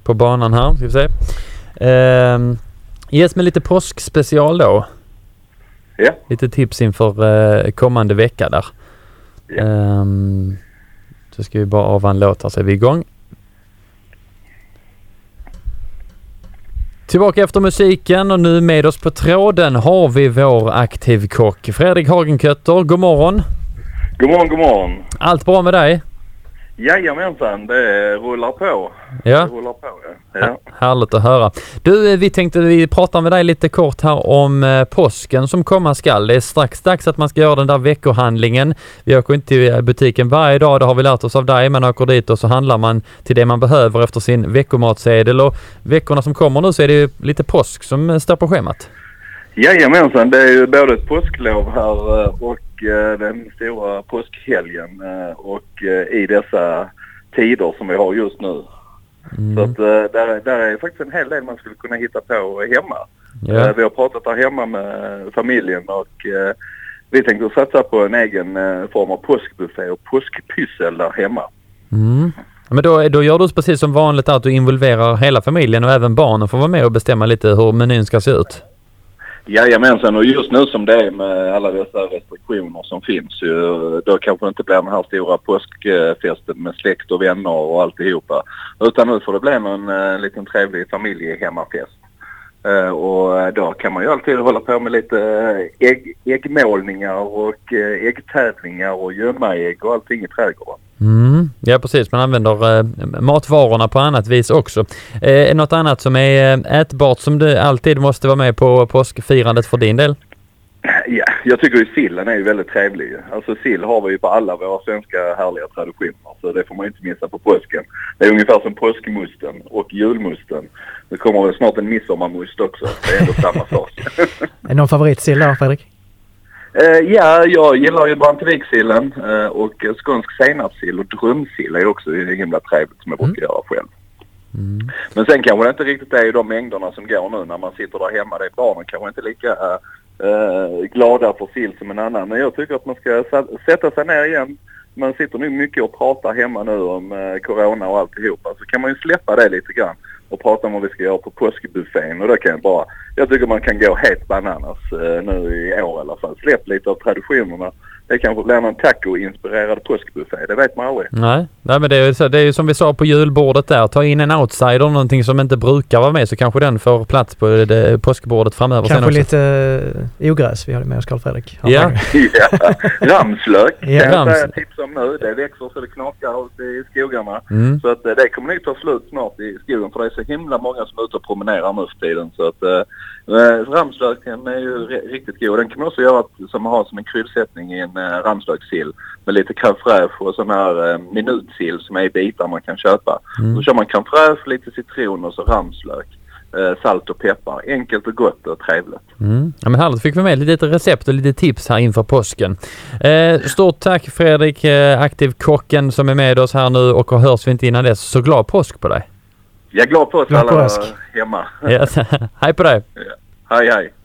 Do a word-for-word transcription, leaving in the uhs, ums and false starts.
på banan här, ska vi se. Eh, ges med lite påskspecial då. Ja. Lite tips inför eh, kommande vecka där. Ja. Eh, så ska vi bara av en låt här så är vi igång. Tillbaka efter musiken och nu med oss på tråden har vi vår aktivkock Fredrik Hagenkötter. God morgon. God morgon, god morgon. Allt bra med dig? Jajamensan, det rullar på. Ja. Det rullar på, ja. ja. Härligt att höra. Du, vi tänkte vi prata med dig lite kort här om eh, påsken som komma skall. Det är strax dags att man ska göra den där veckohandlingen. Vi åker inte till butiken varje dag, det har vi lärt oss av dig. Man åker dit och så handlar man till det man behöver efter sin veckomatsedel. Och veckorna som kommer nu så är det ju lite påsk som står på schemat. Jajamensan, det är ju både ett påsklov här och den stora påskhelgen och i dessa tider som vi har just nu. Mm. Så att där, där är faktiskt en hel del man skulle kunna hitta på hemma. Yeah. Vi har pratat där hemma med familjen och vi tänkte satsa på en egen form av påskbuffé och påskpyssel där hemma. Mm. Men då, då gör du precis som vanligt att du involverar hela familjen och även barnen får vara med och bestämma lite hur menyn ska se ut. Jajamensan, och just nu som det är med alla dessa restriktioner som finns ju, då kanske det inte blir den här stora påskfesten med släkt och vänner och alltihopa. Utan nu får det bli en, en liten trevlig familjehemmafest. Uh, och då kan man ju alltid hålla på med lite ägg, äggmålningar och uh, äggtävlingar och gömma ägg och allting i trädgården. Mm, ja precis, man använder eh, matvarorna på annat vis också. Eh, något annat som är ätbart som du alltid måste vara med på påskfirandet för din del? Ja, jag tycker ju sillen är ju väldigt trevlig. Alltså sill har vi ju på alla våra svenska härliga traditioner. Så det får man inte missa på påsken. Det är ungefär som påskmusten och julmusten. Det kommer väl snart en midsommarmust också. Det är ändå samma sak. Är det någon favoritsill där, Fredrik? Uh, ja, jag gillar ju Brantevik-sillen uh, och skånsk senapssill och drömsill är också himla trevligt som jag brukar mm. göra själv. Mm. Men sen kanske det inte riktigt är de mängderna som går nu när man sitter där hemma. Det är barnen kanske inte lika uh, glada för sill som en annan. Men jag tycker att man ska sätta sig ner igen. Man sitter nu mycket och pratar hemma nu om uh, corona och alltihopa. Så kan man ju släppa det lite grann och prata om vad vi ska göra på påskbuffén. Och då kan jag bara, jag tycker man kan gå helt bananas uh, nu i år i alla fall. Släpp lite av traditionerna. Det kanske blir någon taco-inspirerad påskbuffé, det vet man aldrig. Nej, Nej men det är, ju, det är ju som vi sa på julbordet där. Ta in en outsider, någonting som inte brukar vara med, så kanske den får plats på det påskbordet framöver. Kanske sen också. lite uh, ogräs vi hade med oss, Carl Fredrik. Ja, ja. Ramslök ja, kan jag rams. säga tips om nu. Det växer så det knakar ute i skogarna. Mm. Så att det kommer nog ta slut snart i skogen, för det är så himla många som är ute och promenerar nu för tiden. Så att uh, ramslöken är ju r- riktigt god. Den kan man också göra som har som en kryddsättning i en uh, ramslöksill med lite crème fraîche och sån här uh, minutsill som är i bitar man kan köpa. Mm. Så kör man crème fraîche, lite citron och så ramslök. Uh, salt och peppar. Enkelt och gott och trevligt. Mm. Ja, men härligt, fick vi med lite recept och lite tips här inför påsken. Eh, stort tack Fredrik, eh, aktivkocken som är med oss här nu, och hörs vi inte innan dess. Så glad påsk på dig. Jag är glad påsk glad alla påsk. hemma. Yes. Hej på dig. Ja. Hej hej.